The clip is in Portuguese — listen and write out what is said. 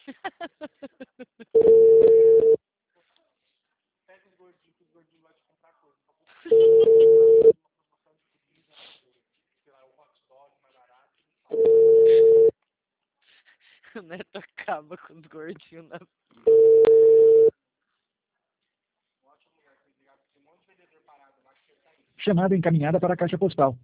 Pega os gordinhos, que os gordinhos vão te comprar coisa. Sei lá, o hot dog mais barato. O Neto acaba com os gordinhos na Ótimo lugar pra desligar, porque tem um monte de vendedor parado lá que você tá aí. Chamada encaminhada para a caixa postal.